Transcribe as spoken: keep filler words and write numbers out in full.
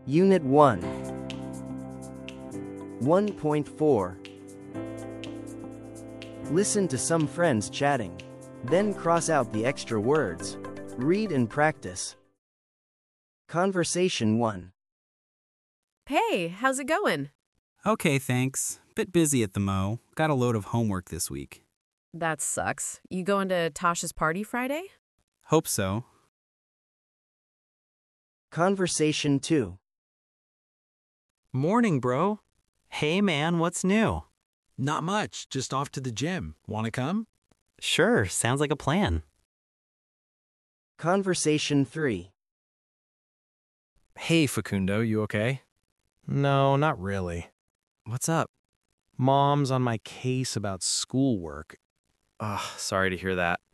Unit one. one point four. Listen to some friends chatting. Then cross out the extra words. Read and practice. Conversation one. Hey, how's it going? Okay, thanks. Bit busy at the Mo. Got a load of homework this week. That sucks. You going to Tasha's party Friday? Hope so. Conversation two. Morning, bro. Hey man, what's new? Not much, just off to the gym. Wanna come? Sure, sounds like a plan. Conversation three. Hey, Facundo, you okay? No, not really. What's up? Mom's on my case about schoolwork. Ugh, sorry to hear that.